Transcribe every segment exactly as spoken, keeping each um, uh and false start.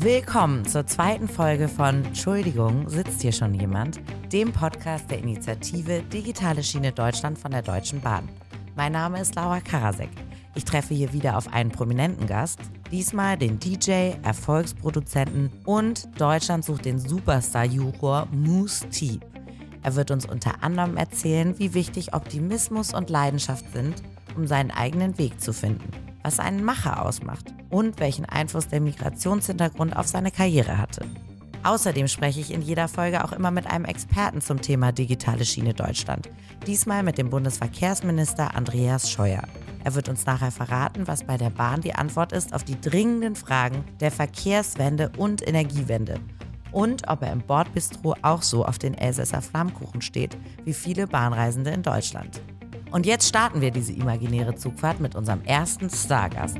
Willkommen zur zweiten Folge von Entschuldigung, sitzt hier schon jemand? Dem Podcast der Initiative Digitale Schiene Deutschland von der Deutschen Bahn. Mein Name ist Laura Karasek. Ich treffe hier wieder auf einen prominenten Gast, diesmal den D J, Erfolgsproduzenten und Deutschland sucht den Superstar-Juror Mousse T. Er wird uns unter anderem erzählen, wie wichtig Optimismus und Leidenschaft sind, um seinen eigenen Weg zu finden, was einen Macher ausmacht und welchen Einfluss der Migrationshintergrund auf seine Karriere hatte. Außerdem spreche ich in jeder Folge auch immer mit einem Experten zum Thema digitale Schiene Deutschland. Diesmal mit dem Bundesverkehrsminister Andreas Scheuer. Er wird uns nachher verraten, was bei der Bahn die Antwort ist auf die dringenden Fragen der Verkehrswende und Energiewende. Und ob er im Bordbistro auch so auf den Elsässer Flammkuchen steht, wie viele Bahnreisende in Deutschland. Und jetzt starten wir diese imaginäre Zugfahrt mit unserem ersten Stargast.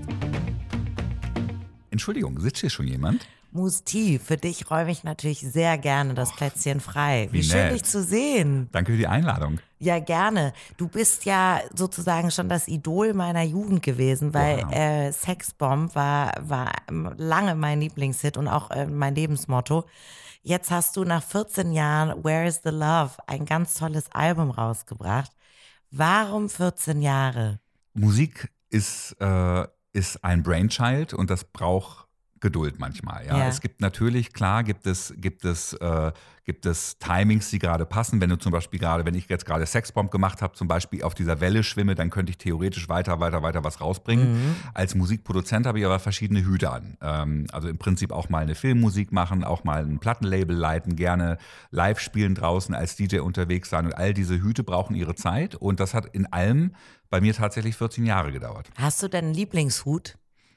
Entschuldigung, sitzt hier schon jemand? Mousse T, für dich räume ich natürlich sehr gerne das Plätzchen frei. Wie, wie schön, dich zu sehen. Danke für die Einladung. Ja, gerne. Du bist ja sozusagen schon das Idol meiner Jugend gewesen, weil wow. äh, Sexbomb war, war lange mein Lieblingshit und auch äh, mein Lebensmotto. Jetzt hast du nach vierzehn Jahren Where is the Love ein ganz tolles Album rausgebracht. Warum vierzehn Jahre? Musik ist, äh, ist ein Brainchild und das braucht Geduld manchmal. Ja. Ja. Es gibt natürlich, klar, gibt es, gibt es, äh, gibt es Timings, die gerade passen. Wenn du zum Beispiel gerade, wenn ich jetzt gerade Sexbomb gemacht habe, zum Beispiel auf dieser Welle schwimme, dann könnte ich theoretisch weiter, weiter, weiter was rausbringen. Mhm. Als Musikproduzent habe ich aber verschiedene Hüte an. Ähm, also im Prinzip auch mal eine Filmmusik machen, auch mal ein Plattenlabel leiten, gerne live spielen draußen, als D J unterwegs sein. Und all diese Hüte brauchen ihre Zeit. Und das hat in allem bei mir tatsächlich vierzehn Jahre gedauert. Hast du denn einen Lieblingshut?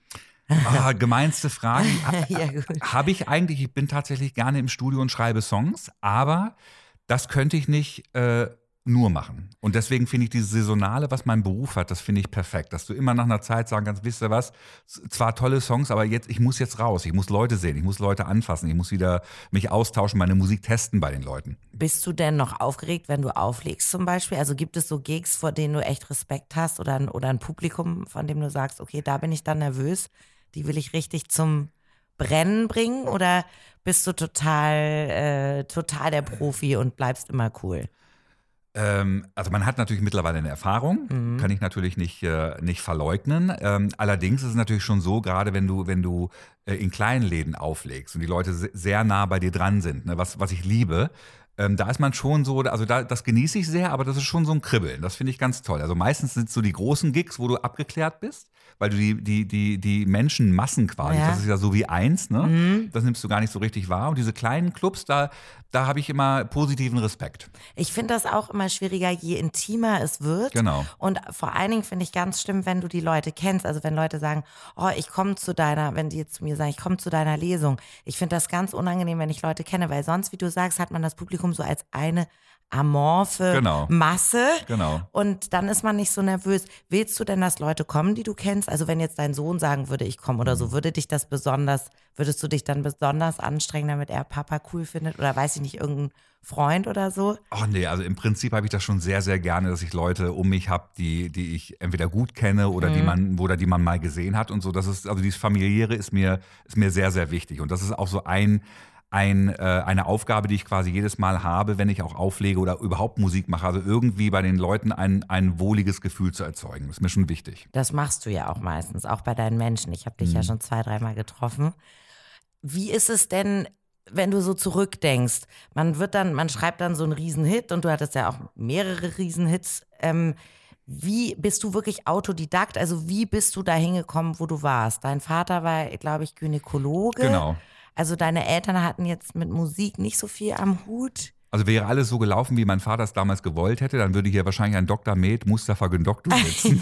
Ah, gemeinste Frage. Ja, habe ich eigentlich, ich bin tatsächlich gerne im Studio und schreibe Songs, aber das könnte ich nicht äh, nur machen. Und deswegen finde ich dieses Saisonale, was mein Beruf hat, das finde ich perfekt. Dass du immer nach einer Zeit sagen kannst, wisst ihr was, zwar tolle Songs, aber jetzt, ich muss jetzt raus, ich muss Leute sehen, ich muss Leute anfassen, ich muss wieder mich austauschen, meine Musik testen bei den Leuten. Bist du denn noch aufgeregt, wenn du auflegst zum Beispiel? Also gibt es so Gigs, vor denen du echt Respekt hast oder ein, oder ein Publikum, von dem du sagst, okay, da bin ich dann nervös, die will ich richtig zum Brennen bringen, oder bist du total, äh, total der Profi und bleibst immer cool? Ähm, also man hat natürlich mittlerweile eine Erfahrung, mhm. kann ich natürlich nicht, äh, nicht verleugnen. Ähm, allerdings ist es natürlich schon so, gerade wenn du, wenn du äh, in kleinen Läden auflegst und die Leute sehr nah bei dir dran sind, ne, was, was ich liebe, Ähm, da ist man schon so, also da, das genieße ich sehr, aber das ist schon so ein Kribbeln. Das finde ich ganz toll. Also meistens sind es so die großen Gigs, wo du abgeklärt bist, weil du die, die, die, die Menschenmassen quasi, ja. das ist ja so wie eins, ne? Mhm. Das nimmst du gar nicht so richtig wahr. Und diese kleinen Clubs, da, da habe ich immer positiven Respekt. Ich finde das auch immer schwieriger, je intimer es wird. Genau. Und vor allen Dingen finde ich ganz schlimm, wenn du die Leute kennst. Also wenn Leute sagen, oh, ich komme zu deiner, wenn die jetzt zu mir sagen, ich komme zu deiner Lesung. Ich finde das ganz unangenehm, wenn ich Leute kenne, weil sonst, wie du sagst, hat man das Publikum so als eine amorphe genau. Masse. Genau. Und dann ist man nicht so nervös. Willst du denn, dass Leute kommen, die du kennst? Also wenn jetzt dein Sohn sagen würde, ich komme oder so, würde dich das besonders, würdest du dich dann besonders anstrengen, damit er Papa cool findet? Oder weiß ich nicht, irgendein Freund oder so? Ach nee, also im Prinzip habe ich das schon sehr, sehr gerne, dass ich Leute um mich habe, die, die ich entweder gut kenne oder mhm. die man, oder die man mal gesehen hat und so. Das ist, also dieses Familiäre ist mir, ist mir sehr, sehr wichtig. Und das ist auch so ein Ein, äh, eine Aufgabe, die ich quasi jedes Mal habe, wenn ich auch auflege oder überhaupt Musik mache. Also irgendwie bei den Leuten ein, ein wohliges Gefühl zu erzeugen. Das ist mir schon wichtig. Das machst du ja auch meistens, auch bei deinen Menschen. Ich habe dich mhm. ja schon zwei, dreimal getroffen. Wie ist es denn, wenn du so zurückdenkst? Man wird dann, man schreibt dann so einen Riesenhit und du hattest ja auch mehrere Riesenhits. Ähm, wie bist du wirklich Autodidakt? Also wie bist du da hingekommen, wo du warst? Dein Vater war, glaube ich, Gynäkologe. Genau. Also deine Eltern hatten jetzt mit Musik nicht so viel am Hut? Also wäre alles so gelaufen, wie mein Vater es damals gewollt hätte, dann würde hier wahrscheinlich ein Doktor Med Mustafa Gündoktu sitzen.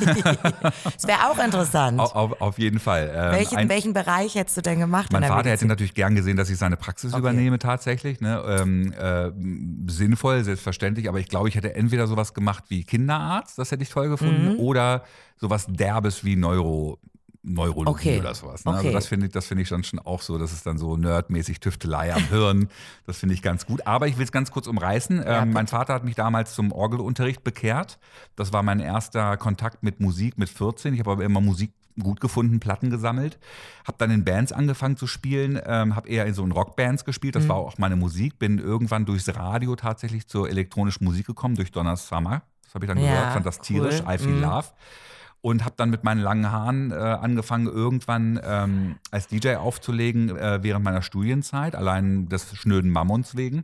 Das wäre auch interessant. Auf, auf, auf jeden Fall. Ähm, welchen, ein, welchen Bereich hättest du denn gemacht? Mein Vater hätte natürlich gern gesehen, dass ich seine Praxis okay. übernehme tatsächlich. Ne? Ähm, äh, sinnvoll, selbstverständlich. Aber ich glaube, ich hätte entweder sowas gemacht wie Kinderarzt, das hätte ich toll gefunden, mhm. oder sowas Derbes wie Neuro. Neurologie okay. oder sowas. Ne? Okay. Also das finde ich, das finde ich dann schon auch so, das ist dann so nerdmäßig Tüftelei am Hirn. Das finde ich ganz gut. Aber ich will es ganz kurz umreißen. Ja, ähm, mein Vater hat mich damals zum Orgelunterricht bekehrt. Das war mein erster Kontakt mit Musik mit vierzehn. Ich habe aber immer Musik gut gefunden, Platten gesammelt, habe dann in Bands angefangen zu spielen, ähm, habe eher in so in Rockbands gespielt, das mhm. war auch meine Musik, bin irgendwann durchs Radio tatsächlich zur elektronischen Musik gekommen, durch Donna Summer, das habe ich dann ja, gehört, fand das tierisch, cool. I Feel mhm. Love. Und habe dann mit meinen langen Haaren äh, angefangen, irgendwann ähm, als D J aufzulegen äh, während meiner Studienzeit, allein des schnöden Mammons wegen.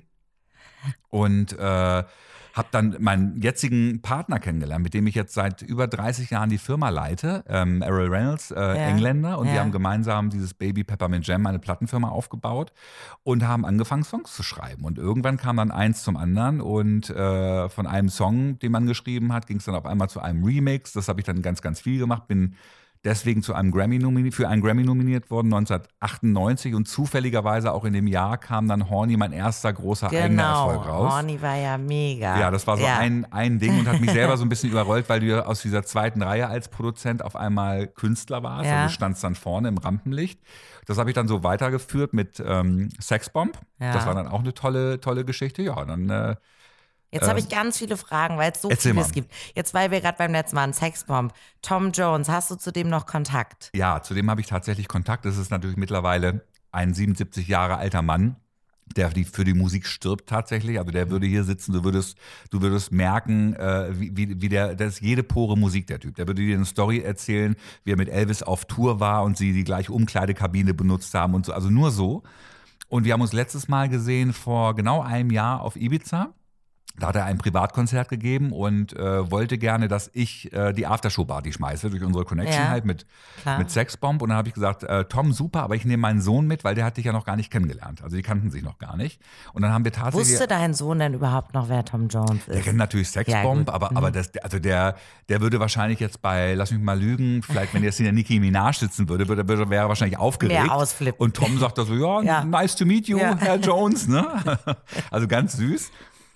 Und äh, habe dann meinen jetzigen Partner kennengelernt, mit dem ich jetzt seit über dreißig Jahren die Firma leite, ähm, Errol Reynolds, äh, ja. Engländer. Und ja. wir haben gemeinsam dieses Baby Peppermint Jam, eine Plattenfirma, aufgebaut und haben angefangen, Songs zu schreiben. Und irgendwann kam dann eins zum anderen und äh, von einem Song, den man geschrieben hat, ging es dann auf einmal zu einem Remix. Das habe ich dann ganz, ganz viel gemacht, bin deswegen zu einem Grammy nominiert, für einen Grammy nominiert worden, neunzehnhundertachtundneunzig. Und zufälligerweise auch in dem Jahr kam dann Horny, mein erster großer genau. eigener Erfolg raus. Horny war ja mega. Ja, das war so ja. ein, ein Ding und hat mich selber so ein bisschen überrollt, weil du ja aus dieser zweiten Reihe als Produzent auf einmal Künstler warst. Ja. Also du standst dann vorne im Rampenlicht. Das habe ich dann so weitergeführt mit ähm, Sexbomb. Ja. Das war dann auch eine tolle, tolle Geschichte. Ja, dann äh, Jetzt habe ich ganz viele Fragen, weil es so vieles gibt. Jetzt, weil wir gerade beim letzten Mal einen Sexbomb. Tom Jones, hast du zu dem noch Kontakt? Ja, zu dem habe ich tatsächlich Kontakt. Das ist natürlich mittlerweile ein siebenundsiebzig Jahre alter Mann, der für die Musik stirbt tatsächlich. Also der würde hier sitzen, du würdest, du würdest merken, äh, wie, wie der, das ist jede Pore Musik, der Typ. Der würde dir eine Story erzählen, wie er mit Elvis auf Tour war und sie die gleiche Umkleidekabine benutzt haben und so. Also nur so. Und wir haben uns letztes Mal gesehen vor genau einem Jahr auf Ibiza. Da hat er ein Privatkonzert gegeben und äh, wollte gerne, dass ich äh, die Aftershow-Party schmeiße, durch unsere Connection ja, halt mit, mit Sexbomb. Und dann habe ich gesagt, äh, Tom, super, aber ich nehme meinen Sohn mit, weil der hat dich ja noch gar nicht kennengelernt. Also die kannten sich noch gar nicht. Und dann haben wir tatsächlich... Wusste dein Sohn denn überhaupt noch, wer Tom Jones ist? Der kennt natürlich Sexbomb, ja, aber, mhm. aber das, also der, der würde wahrscheinlich jetzt bei, lass mich mal lügen, vielleicht wenn jetzt in der Nicki Minaj sitzen würde, würde, würde wäre er wahrscheinlich aufgeregt. Mehr ausflippen. Und Tom sagt da so, ja, ja, nice to meet you, ja. Herr Jones. Ne? Also ganz süß.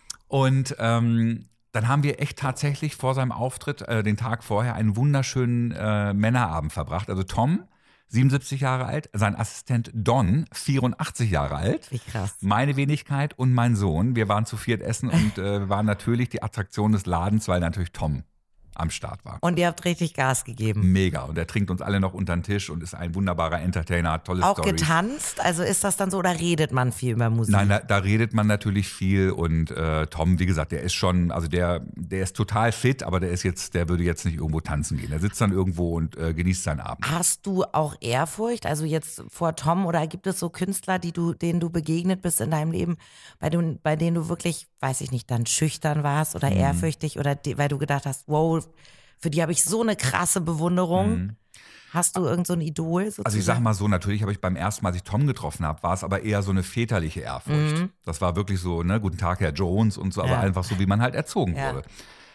Und ähm, dann haben wir echt tatsächlich vor seinem Auftritt, äh, den Tag vorher, einen wunderschönen äh, Männerabend verbracht. Also Tom, siebenundsiebzig Jahre alt, sein Assistent Don, vierundachtzig Jahre alt. Wie krass. Meine Wenigkeit und mein Sohn. Wir waren zu viert essen und äh, waren natürlich die Attraktion des Ladens, weil natürlich Tom am Start war. Und ihr habt richtig Gas gegeben. Mega. Und er trinkt uns alle noch unter den Tisch und ist ein wunderbarer Entertainer, hat tolle Auch Storys. Auch getanzt? Also ist das dann so oder redet man viel über Musik? Nein, da, da redet man natürlich viel und äh, Tom, wie gesagt, der ist schon, also der, der ist total fit, aber der ist jetzt, der würde jetzt nicht irgendwo tanzen gehen. Der sitzt dann irgendwo und äh, genießt seinen Abend. Hast du auch Ehrfurcht, also jetzt vor Tom, oder gibt es so Künstler, die du, denen du begegnet bist in deinem Leben, bei, du, bei denen du wirklich, weiß ich nicht, dann schüchtern warst oder mhm. ehrfürchtig oder die, weil du gedacht hast, wow, für die habe ich so eine krasse Bewunderung. Mhm. Hast du irgend so ein Idol sozusagen? Also ich sag mal so, natürlich habe ich beim ersten Mal, als ich Tom getroffen habe, war es aber eher so eine väterliche Ehrfurcht. Mhm. Das war wirklich so, ne, guten Tag, Herr Jones und so, aber ja. einfach so, wie man halt erzogen ja. wurde.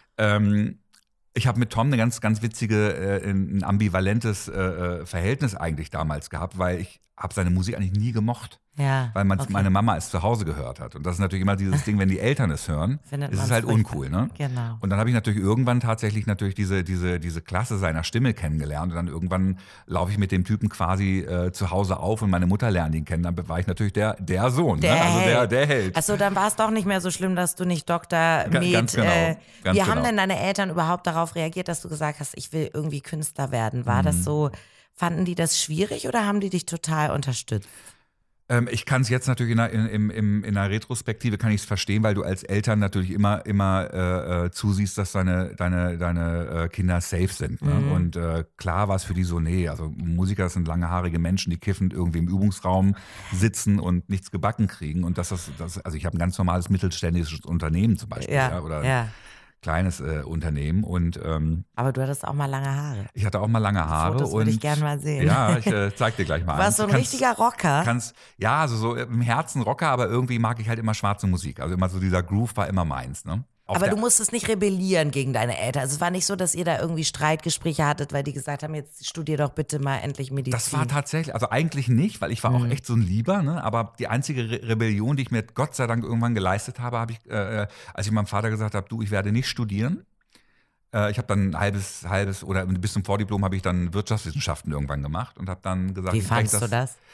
Ähm, ich habe mit Tom eine ganz, ganz witzige, äh, ein ambivalentes äh, Verhältnis eigentlich damals gehabt, weil ich habe seine Musik eigentlich nie gemocht. Ja, weil man, okay. meine Mama es zu Hause gehört hat. Und das ist natürlich immer dieses Ding, wenn die Eltern es hören, ist es halt uncool. Ne? Genau. Und dann habe ich natürlich irgendwann tatsächlich natürlich diese, diese, diese Klasse seiner Stimme kennengelernt. Und dann irgendwann laufe ich mit dem Typen quasi äh, zu Hause auf und meine Mutter lernt ihn kennen. Dann war ich natürlich der, der Sohn, der ne? Also Held. der, der Held. Achso, dann war es doch nicht mehr so schlimm, dass du nicht Doktor Ga, Med... Ganz genau. Äh, ganz wie genau. haben denn deine Eltern überhaupt darauf reagiert, dass du gesagt hast, ich will irgendwie Künstler werden? War mhm. das so, fanden die das schwierig oder haben die dich total unterstützt? Ähm, ich kann es jetzt natürlich in einer, in, in, in einer Retrospektive kann ich es verstehen, weil du als Eltern natürlich immer, immer äh, zusiehst, dass deine, deine, deine äh, Kinder safe sind. Ne? Mhm. Und äh, klar war es für die so, nee, also Musiker sind langehaarige Menschen, die kiffend irgendwie im Übungsraum sitzen und nichts gebacken kriegen. Und das ist, das, also ich habe ein ganz normales mittelständisches Unternehmen zum Beispiel. Ja, ja, oder ja. kleines äh, Unternehmen und ähm, aber du hattest auch mal lange Haare. Ich hatte auch mal lange Haare. Fotos und würde ich gerne mal sehen. Ja, ich äh, zeig dir gleich mal. Du warst so ein kannst, richtiger Rocker. Kannst, ja, also so im Herzen Rocker, aber irgendwie mag ich halt immer schwarze Musik. Also immer so dieser Groove war immer meins. Ne? Auf aber du musstest nicht rebellieren gegen deine Eltern. Also es war nicht so, dass ihr da irgendwie Streitgespräche hattet, weil die gesagt haben, jetzt studier doch bitte mal endlich Medizin. Das war tatsächlich, also eigentlich nicht, weil ich war mhm. auch echt so ein Lieber. Ne? Aber die einzige Re- Rebellion, die ich mir Gott sei Dank irgendwann geleistet habe, habe ich, äh, als ich meinem Vater gesagt habe, du, ich werde nicht studieren. Ich habe dann ein halbes, halbes oder bis zum Vordiplom habe ich dann Wirtschaftswissenschaften irgendwann gemacht und habe dann gesagt, wie ich fandst das, du das?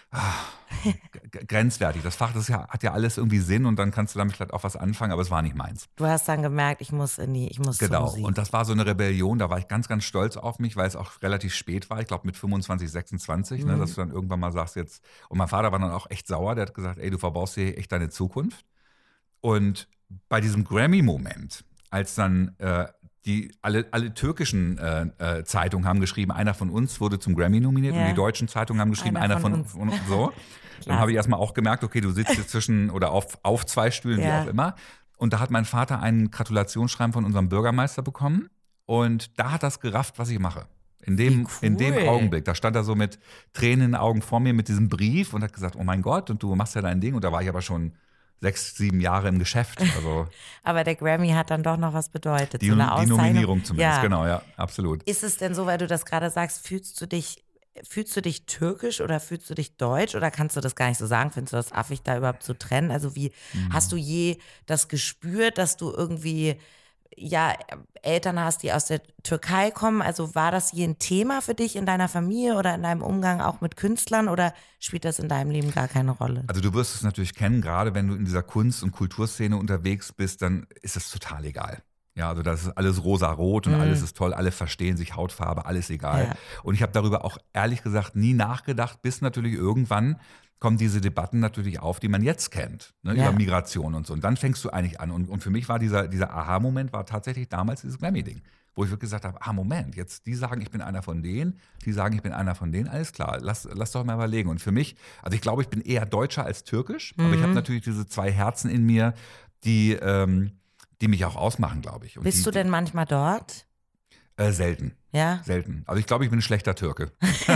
g- grenzwertig. Das Fach, das ja, hat ja alles irgendwie Sinn und dann kannst du damit vielleicht auch was anfangen, aber es war nicht meins. Du hast dann gemerkt, ich muss in die, ich muss Genau, zur Musik. und das war so eine Rebellion, da war ich ganz, ganz stolz auf mich, weil es auch relativ spät war, ich glaube mit fünfundzwanzig, sechsundzwanzig, Mhm. ne, dass du dann irgendwann mal sagst jetzt, und mein Vater war dann auch echt sauer, der hat gesagt, ey, du verbaust dir echt deine Zukunft. Und bei diesem Grammy-Moment, als dann äh, die alle, alle türkischen äh, äh, Zeitungen haben geschrieben, einer von uns wurde zum Grammy nominiert Ja. und die deutschen Zeitungen haben geschrieben, einer, Einer von, von von uns. So. Dann habe ich erstmal auch gemerkt, okay, du sitzt jetzt zwischen oder auf, auf zwei Stühlen, Ja. wie auch immer. Und da hat mein Vater ein Gratulationsschreiben von unserem Bürgermeister bekommen und da hat das gerafft, was ich mache. In dem, Wie cool. in dem Augenblick, da stand er so mit Tränen in den Augen vor mir mit diesem Brief und hat gesagt, oh mein Gott, und du machst ja dein Ding. Und da war ich aber schon sechs, sieben Jahre im Geschäft. Also Aber der Grammy hat dann doch noch was bedeutet. die, so eine die Auszeichnung. Nominierung zumindest, Ja. genau, ja, absolut. Ist es denn so, weil du das gerade sagst, fühlst du dich, fühlst du dich türkisch oder fühlst du dich deutsch oder kannst du das gar nicht so sagen? Findest du das affig, da überhaupt zu trennen? Also wie, Mhm. hast du je das gespürt, dass du irgendwie, ja, Eltern hast, die aus der Türkei kommen? Also war das je ein Thema für dich in deiner Familie oder in deinem Umgang auch mit Künstlern oder spielt das in deinem Leben gar keine Rolle? Also du wirst es natürlich kennen, gerade wenn du in dieser Kunst- und Kulturszene unterwegs bist, dann ist es total egal. Ja, also das ist alles rosa-rot und Mhm. alles ist toll, alle verstehen sich, Hautfarbe, alles egal. Ja. Und ich habe darüber auch ehrlich gesagt nie nachgedacht, bis natürlich irgendwann kommen diese Debatten natürlich auf, die man jetzt kennt, ne, Ja. über Migration und so. Und dann fängst du eigentlich an. Und, und für mich war dieser, dieser Aha-Moment war tatsächlich damals dieses Grammy-Ding, wo ich wirklich gesagt habe, ah Moment, jetzt die sagen, ich bin einer von denen, die sagen, ich bin einer von denen, alles klar, lass, lass doch mal überlegen. Und für mich, also ich glaube, ich bin eher Deutscher als Türkisch, aber ich habe natürlich diese zwei Herzen in mir, die, ähm, die mich auch ausmachen, glaube ich. Und Bist die, du denn manchmal dort? Äh, selten, Ja, selten. Also ich glaube, ich bin ein schlechter Türke.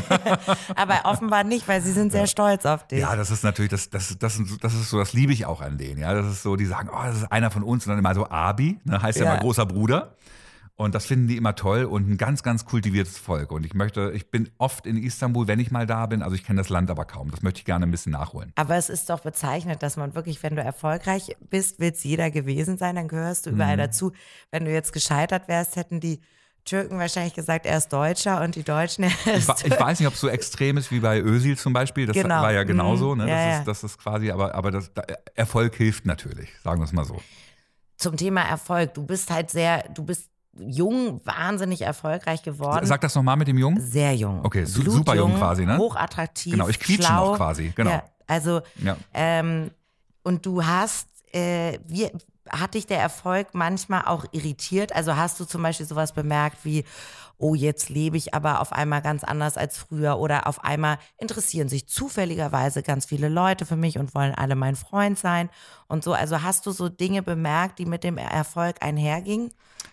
aber offenbar nicht, weil sie sind sehr stolz auf dich. Ja, das ist natürlich, das, das, das, das ist so, das liebe ich auch an denen. Ja, das ist so, die sagen, oh, das ist einer von uns und dann immer so Abi, ne, heißt ja, Ja. immer großer Bruder. Und das finden die immer toll und ein ganz, ganz kultiviertes Volk. Und ich möchte, ich bin oft in Istanbul, wenn ich mal da bin, also ich kenne das Land aber kaum. Das möchte ich gerne ein bisschen nachholen. Aber es ist doch bezeichnend, dass man wirklich, wenn du erfolgreich bist, will es jeder gewesen sein, dann gehörst du überall dazu. Wenn du jetzt gescheitert wärst, hätten die Türken wahrscheinlich gesagt, er ist Deutscher und die Deutschen, er Ich, ist wa- ich weiß nicht, ob es so extrem ist wie bei Özil zum Beispiel. Das Genau. war ja genauso. Ne? Mhm. Das, Ja, ja. Ist, das ist quasi, aber, aber das, da, Erfolg hilft natürlich, sagen wir es mal so. Zum Thema Erfolg. Du bist halt sehr, du bist jung, wahnsinnig erfolgreich geworden. Sag das nochmal mit dem Jungen. Sehr jung. Okay, su- Blutjung, super jung quasi, ne? Hochattraktiv, Genau, ich quietsche schlau. noch quasi, genau. Ja, also, Ja. ähm, und du hast, äh, wie, hat dich der Erfolg manchmal auch irritiert? Also hast du zum Beispiel sowas bemerkt wie, oh, jetzt lebe ich aber auf einmal ganz anders als früher oder auf einmal interessieren sich zufälligerweise ganz viele Leute für mich und wollen alle mein Freund sein und so. Also hast du so Dinge bemerkt, die mit dem Erfolg einhergingen?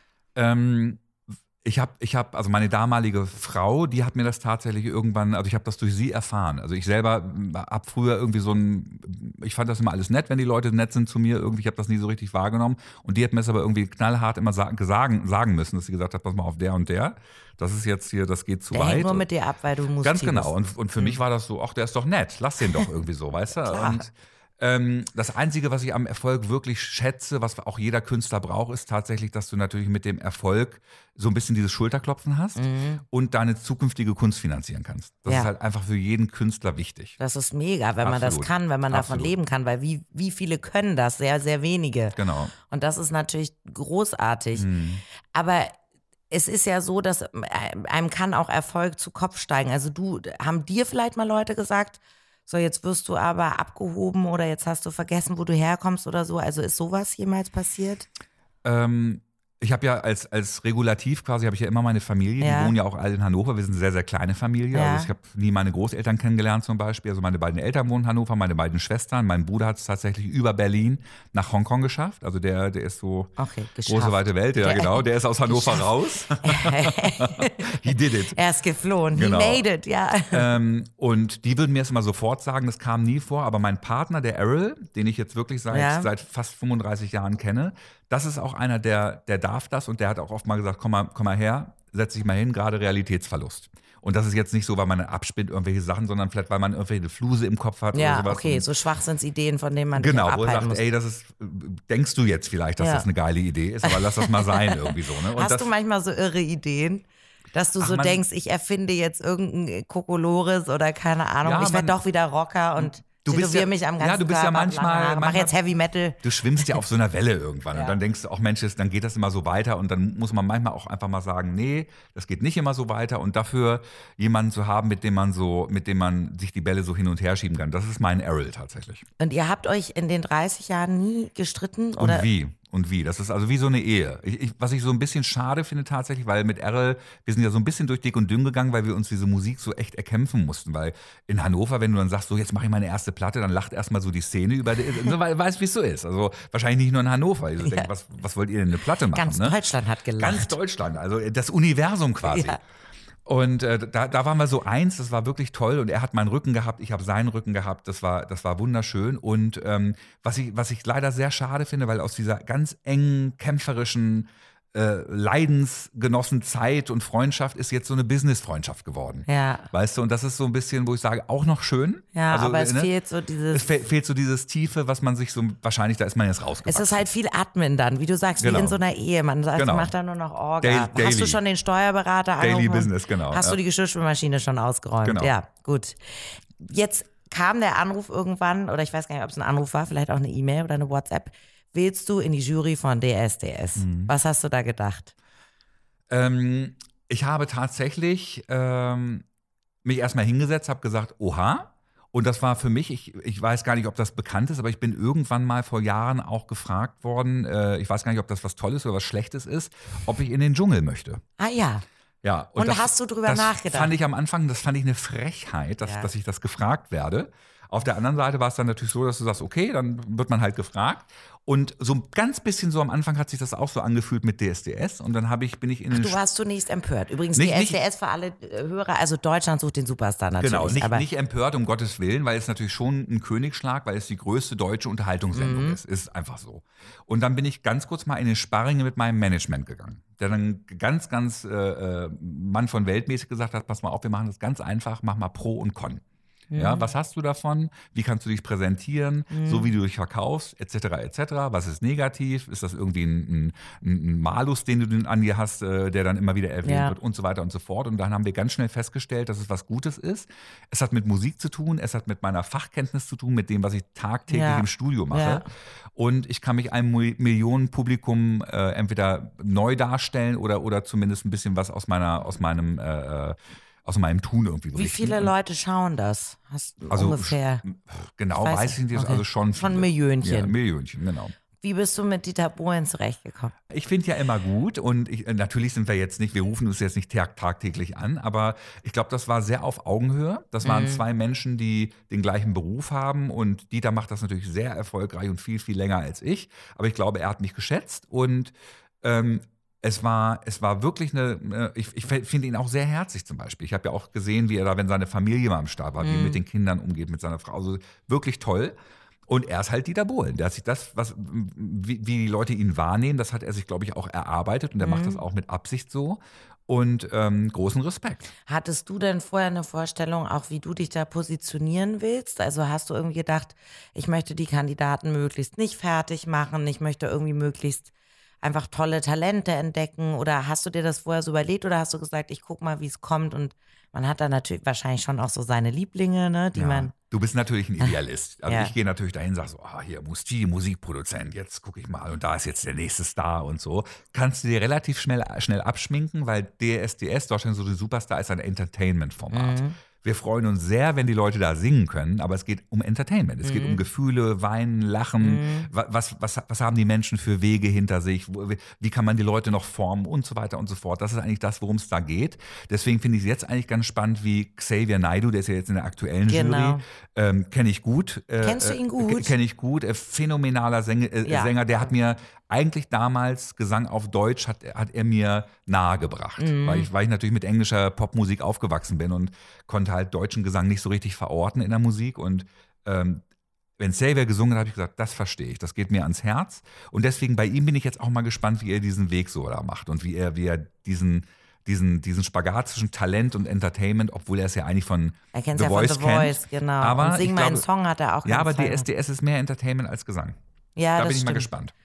Ähm, ich habe, ich hab, also meine damalige Frau, die hat mir das tatsächlich irgendwann, also ich habe das durch sie erfahren. Also ich selber habe früher irgendwie so ein, ich fand das immer alles nett, wenn die Leute nett sind zu mir, irgendwie, ich habe das nie so richtig wahrgenommen. Und die hat mir das aber irgendwie knallhart immer sagen, sagen, sagen müssen, dass sie gesagt hat, pass mal auf, der und der, das ist jetzt hier, das geht zu Der weit. hängt nur mit dir ab, weil du musst. Ganz genau. Und, und für mich war das so, ach, der ist doch nett, lass den doch irgendwie so, weißt du? Klar. Und ähm, das Einzige, was ich am Erfolg wirklich schätze, was auch jeder Künstler braucht, ist tatsächlich, dass du natürlich mit dem Erfolg so ein bisschen dieses Schulterklopfen hast und deine zukünftige Kunst finanzieren kannst. Das Ja. ist halt einfach für jeden Künstler wichtig. Das ist mega, wenn man das Absolut. kann, wenn man davon Absolut. leben kann, weil wie, wie viele können das? Sehr, sehr wenige. Genau. Und das ist natürlich großartig. Mhm. Aber es ist ja so, dass einem kann auch Erfolg zu Kopf steigen. Also du, haben dir vielleicht mal Leute gesagt, so jetzt wirst du aber abgehoben oder jetzt hast du vergessen, wo du herkommst oder so. Also ist sowas jemals passiert? Ähm, ich habe ja als, als Regulativ quasi, habe ich ja immer meine Familie, Ja. die wohnen ja auch alle in Hannover, wir sind eine sehr, sehr kleine Familie. Ja. Also ich habe nie meine Großeltern kennengelernt zum Beispiel, also meine beiden Eltern wohnen in Hannover, meine beiden Schwestern, mein Bruder hat es tatsächlich über Berlin nach Hongkong geschafft, also der, der ist so Okay, geschafft. große, weite Welt, ja Der- genau, der ist aus Hannover geschafft. raus. He did it. Er ist geflohen. Genau. He made it, ja. Ähm, und die würden mir jetzt mal sofort sagen, das kam nie vor, aber mein Partner, der Errol, den ich jetzt wirklich seit, Ja. seit fast fünfunddreißig Jahren kenne, das ist auch einer, der, der darf das und der hat auch oft mal gesagt, komm mal, komm mal her, setz dich mal hin, gerade Realitätsverlust. Und das ist jetzt nicht so, weil man abspinnt irgendwelche Sachen, sondern vielleicht, weil man irgendwelche Fluse im Kopf hat Ja, oder sowas. okay, Und so Schwachsinnsideen, von denen man genau, sich wo er abhalten sagt, muss. ey, das ist, denkst du jetzt vielleicht, dass Ja. das eine geile Idee ist, aber lass das mal sein irgendwie so. Ne? Und Hast das, du manchmal so irre Ideen? Dass du ach, so man, denkst, ich erfinde jetzt irgendein Kokolores oder keine Ahnung, ja, ich werde doch wieder Rocker und du bist tätowiere ja, mich am ganzen ja, du bist Körper, ja manchmal, Haare, mach manchmal jetzt Heavy Metal. Du schwimmst ja auf so einer Welle irgendwann Ja. und dann denkst du auch, Mensch, dann geht das immer so weiter und dann muss man manchmal auch einfach mal sagen, nee, das geht nicht immer so weiter und dafür jemanden zu haben, mit dem man so, mit dem man sich die Bälle so hin und her schieben kann, das ist mein Errol tatsächlich. Und ihr habt euch in den dreißig Jahren nie gestritten? Oder? Und wie? Und wie? Das ist also wie so eine Ehe. Ich, ich, was ich so ein bisschen schade finde tatsächlich, weil mit Errol, wir sind ja so ein bisschen durch dick und dünn gegangen, weil wir uns diese Musik so echt erkämpfen mussten. Weil in Hannover, wenn du dann sagst, so jetzt mache ich meine erste Platte, dann lacht erstmal so die Szene über, die, so, weil weißt, wie es so ist. Also wahrscheinlich nicht nur in Hannover. Ich so Ja. denke, was, was wollt ihr denn eine Platte machen? Ganz ne? Deutschland hat gelacht. Ganz Deutschland, also das Universum quasi. Ja. Und äh, da, da waren wir so eins, das war wirklich toll. Und er hat meinen Rücken gehabt, ich habe seinen Rücken gehabt. Das war, das war wunderschön. Und ähm, was, ich, was ich leider sehr schade finde, weil aus dieser ganz engen, kämpferischen, äh, leidensgenossen Zeit und Freundschaft ist jetzt so eine Business-Freundschaft geworden. Ja. Weißt du, und das ist so ein bisschen, wo ich sage, auch noch schön. Ja, also, aber es ne? fehlt so dieses. Es fe fehlt so dieses Tiefe, was man sich so, wahrscheinlich, da ist man jetzt rausgewachsen. Es ist halt viel Admin dann, wie du sagst, Genau. wie in so einer Ehe. Man sagt, Genau. macht da nur noch Orga. Daily- Hast du daily. schon den Steuerberater Daily angerufen? Business, genau, Hast ja. du die Geschirrspülmaschine schon ausgeräumt? Genau. Ja, gut. Jetzt kam der Anruf irgendwann, oder ich weiß gar nicht, ob es ein Anruf war, vielleicht auch eine E-Mail oder eine WhatsApp. Willst du in die Jury von D S D S? Mhm. Was hast du da gedacht? Ähm, ich habe tatsächlich ähm, mich erstmal hingesetzt, habe gesagt, oha. Und das war für mich, ich, ich weiß gar nicht, ob das bekannt ist, aber ich bin irgendwann mal vor Jahren auch gefragt worden, äh, ich weiß gar nicht, ob das was Tolles oder was Schlechtes ist, ob ich in den Dschungel möchte. Ah ja. Ja, Und das, hast du drüber das nachgedacht? fand ich am Anfang, das fand ich eine Frechheit, dass, Ja. dass ich das gefragt werde. Auf der anderen Seite war es dann natürlich so, dass du sagst, okay, dann wird man halt gefragt. Und so ein ganz bisschen so am Anfang hat sich das auch so angefühlt mit D S D S. Und dann habe ich, bin ich in den Du warst zunächst empört. Übrigens, Nicht- D S D S für alle äh, Hörer, also Deutschland sucht den Superstar natürlich. Genau, nicht, aber nicht empört, um Gottes Willen, weil es natürlich schon ein Königsschlag, weil es die größte deutsche Unterhaltungssendung Mhm. ist. Ist einfach so. Und dann bin ich ganz kurz mal in den Sparring mit meinem Management gegangen, der dann ganz, ganz äh, äh, Mann von Weltmäßig gesagt hat, pass mal auf, wir machen das ganz einfach, mach mal Pro und Con. Ja, was hast du davon? Wie kannst du dich präsentieren? So wie du dich verkaufst, et cetera, et cetera. Was ist negativ? Ist das irgendwie ein, ein, ein Malus, den du an dir hast, äh, der dann immer wieder erwähnt Ja. wird und so weiter und so fort. Und dann haben wir ganz schnell festgestellt, dass es was Gutes ist. Es hat mit Musik zu tun, es hat mit meiner Fachkenntnis zu tun, mit dem, was ich tagtäglich Ja. im Studio mache. Ja. Und ich kann mich einem Mu- Millionenpublikum äh, entweder neu darstellen oder, oder zumindest ein bisschen was aus meiner, aus meinem äh, aus meinem Tun irgendwie wie berichten. viele Und Leute schauen das? Hast du Also, ungefähr? Genau, Ich weiß weiß, ich nicht, nicht. also Okay. schon Schon viele. Millionchen. Ja, Millionchen, genau. Wie bist du mit Dieter Bohlen zurechtgekommen? Ich finde ja immer gut und ich, äh, natürlich sind wir jetzt nicht, wir rufen uns jetzt nicht tag tagtäglich an, aber ich glaube, das war sehr auf Augenhöhe. Das waren zwei Menschen, die den gleichen Beruf haben und Dieter macht das natürlich sehr erfolgreich und viel, viel länger als ich. Aber ich glaube, er hat mich geschätzt und ähm, Es war, es war wirklich eine, ich, ich finde ihn auch sehr herzlich zum Beispiel. Ich habe ja auch gesehen, wie er da, wenn seine Familie mal am Start war, wie er mit den Kindern umgeht, mit seiner Frau. Also wirklich toll. Und er ist halt Dieter Bohlen. Der hat sich das, was, wie, wie die Leute ihn wahrnehmen, das hat er sich, glaube ich, auch erarbeitet. Und er macht das auch mit Absicht so. Und ähm, großen Respekt. Hattest du denn vorher eine Vorstellung, auch wie du dich da positionieren willst? Also hast du irgendwie gedacht, ich möchte die Kandidaten möglichst nicht fertig machen, ich möchte irgendwie möglichst einfach tolle Talente entdecken, oder hast du dir das vorher so überlegt oder hast du gesagt, ich guck mal, wie es kommt, und man hat da natürlich wahrscheinlich schon auch so seine Lieblinge, ne, die Ja. man. Du bist natürlich ein Idealist. Also Ja. ich gehe natürlich dahin und sage so, ah, hier, Musti, Musikproduzent, jetzt gucke ich mal und da ist jetzt der nächste Star und so. Kannst du dir relativ schnell, schnell abschminken, weil D S D S, Deutschland so die Superstar, ist ein Entertainment-Format. Mhm. Wir freuen uns sehr, wenn die Leute da singen können, aber es geht um Entertainment. Es Mhm. geht um Gefühle, Weinen, Lachen. Wa- Was, was, was haben die Menschen für Wege hinter sich? Wo- Wie kann man die Leute noch formen und so weiter und so fort. Das ist eigentlich das, worum es da geht. Deswegen finde ich es jetzt eigentlich ganz spannend, wie Xavier Naidoo, der ist ja jetzt in der aktuellen Genau. Jury, ähm, kenne ich gut. Äh, Kennst du ihn äh, gut? Kenne ich gut. Äh, phänomenaler Sänger, äh, Ja. Sänger, der hat mir eigentlich damals Gesang auf Deutsch hat, hat er mir nahegebracht, Mhm. weil, ich, weil ich natürlich mit englischer Popmusik aufgewachsen bin und konnte halt deutschen Gesang nicht so richtig verorten in der Musik. Und ähm, wenn Xavier gesungen hat, habe ich gesagt, das verstehe ich, das geht mir ans Herz. Und deswegen bei ihm bin ich jetzt auch mal gespannt, wie er diesen Weg so da macht und wie er, wie er diesen, diesen, diesen Spagat zwischen Talent und Entertainment, obwohl er es ja eigentlich von Er kennt The ja von Voice The Voice, kennt. genau. Aber Und Sing ich meinen glaube- Song hat er auch Ja, ganz aber toll D S D S ist mehr Entertainment als Gesang. Ja, Da das bin ich mal stimmt. gespannt.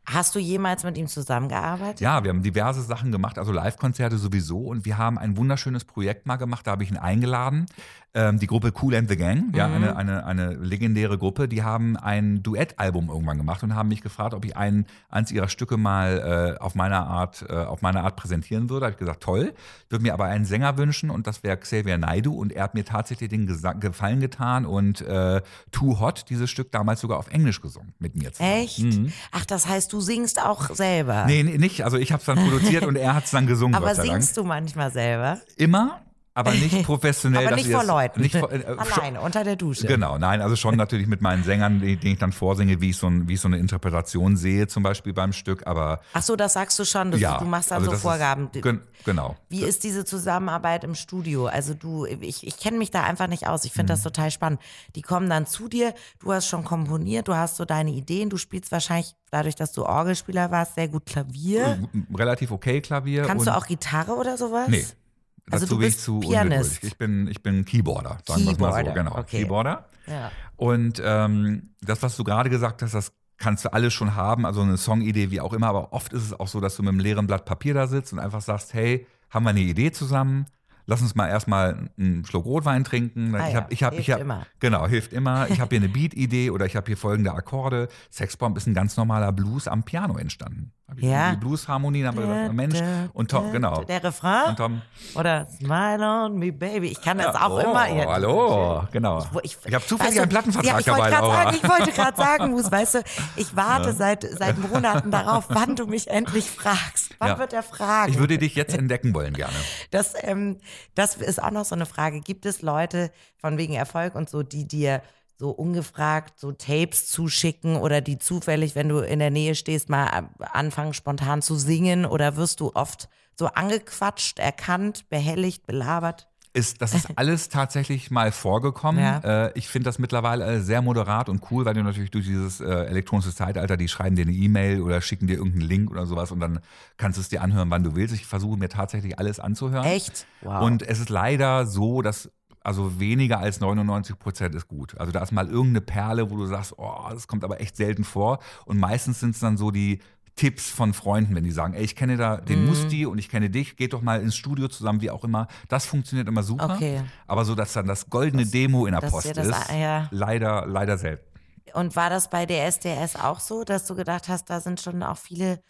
Hast du jemals mit ihm zusammengearbeitet? Ja, wir haben diverse Sachen gemacht, also Live-Konzerte sowieso. Und wir haben ein wunderschönes Projekt mal gemacht, da habe ich ihn eingeladen. Ähm, die Gruppe Kool and the Gang, ja, Mhm. eine, eine, eine legendäre Gruppe, die haben ein Duettalbum irgendwann gemacht und haben mich gefragt, ob ich ein, eins ihrer Stücke mal äh, auf meine Art, äh, auf meine Art präsentieren würde. Da habe ich gesagt, toll. Ich würde mir aber einen Sänger wünschen und das wäre Xavier Naidoo. Und er hat mir tatsächlich den Gesa- Gefallen getan und äh, Too Hot, dieses Stück, damals sogar auf Englisch gesungen mit mir zusammen. Echt? Mhm. Ach, das heißt, du singst auch selber? Nee, nee, nicht. Also ich habe es dann produziert und er hat es dann gesungen, Aber Gott sei Dank. singst du manchmal selber? Immer, aber nicht professionell. Aber dass nicht ihr vor es- Leuten. Nicht vor, äh, Alleine, unter der Dusche. Genau, nein, also schon natürlich mit meinen Sängern, die, die ich dann vorsinge, wie ich, so ein, wie ich so eine Interpretation sehe, zum Beispiel beim Stück, aber Ach so, das sagst du schon, du, ja. du machst dann also so das Vorgaben. Ist, gen, genau. Wie ist diese Zusammenarbeit im Studio? Also du, ich, ich kenne mich da einfach nicht aus. Ich finde Mhm. das total spannend. Die kommen dann zu dir, du hast schon komponiert, du hast so deine Ideen, du spielst wahrscheinlich, dadurch, dass du Orgelspieler warst, sehr gut Klavier. Relativ okay Klavier. Kannst und du auch Gitarre oder sowas? Nee. Also Dazu du bin ich bist zu Pianist. ungeduldig. Ich bin, ich bin Keyboarder, sagen wir es mal so. Keyboarder, Genau, okay. Keyboarder. Ja. Und ähm, das, was du gerade gesagt hast, das kannst du alles schon haben, also eine Songidee, wie auch immer, aber oft ist es auch so, dass du mit einem leeren Blatt Papier da sitzt und einfach sagst, hey, haben wir eine Idee zusammen? Lass uns mal erstmal einen Schluck Rotwein trinken. Ah ich ja, hab, ich hab, hilft ich hab, immer. Genau, hilft immer. Ich habe hier eine Beat-Idee oder ich habe hier folgende Akkorde. Sexbomb ist ein ganz normaler Blues am Piano entstanden. Hab ich Ja. Die Blues-Harmonien, haben wir gedacht, Mensch. Und Tom, genau. Der Refrain? Und Tom, Oder Smile on me, baby. Ich kann das Ja, auch oh, immer. Ja, hallo, genau. Ich, Ich, habe zufällig weißt du, einen Plattenvertrag ja, ich wollte dabei, grad Laura. sagen, Ich wollte gerade sagen, Mus, weißt du, ich warte seit, seit Monaten darauf, wann du mich endlich fragst. Wann Ja. wird er fragen? Ich würde dich jetzt entdecken wollen gerne. Das, ähm, das ist auch noch so eine Frage. Gibt es Leute von wegen Erfolg und so, die dir so ungefragt so Tapes zuschicken oder die zufällig, wenn du in der Nähe stehst, mal anfangen spontan zu singen? Oder wirst du oft so angequatscht, erkannt, behelligt, belabert? Ist, das ist alles tatsächlich mal vorgekommen. Ja. Äh, ich finde das mittlerweile sehr moderat und cool, weil du natürlich durch dieses äh, elektronische Zeitalter, die schreiben dir eine E-Mail oder schicken dir irgendeinen Link oder sowas und dann kannst du es dir anhören, wann du willst. Ich versuche mir tatsächlich alles anzuhören. Echt? Wow. Und es ist leider so, dass also weniger als neunundneunzig Prozent ist gut. Also da ist mal irgendeine Perle, wo du sagst, oh, das kommt aber echt selten vor. Und meistens sind es dann so die Tipps von Freunden, wenn die sagen, ey, ich kenne da den Mhm. Musti und ich kenne dich, geht doch mal ins Studio zusammen, wie auch immer. Das funktioniert immer super. Okay. Aber so, dass dann das goldene Demo in der dass Post dir das- ist, ja. leider, leider selten. Und war das bei der S D S auch so, dass du gedacht hast, da sind schon auch viele